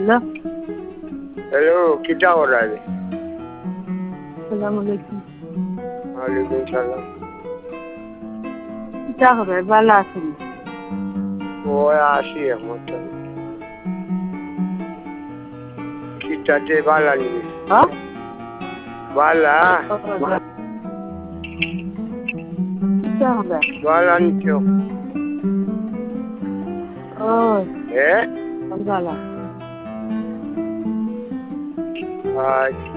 Hello hello क्या हो रहा है? सलाम अलैकुम। वालेकुम सलाम। क्या हो रहा है? बाला आसन वो आशी है मतलब kita te bala ni हाँ bala क्या हो रहा है? bala ni kyo ओह eh बाला ah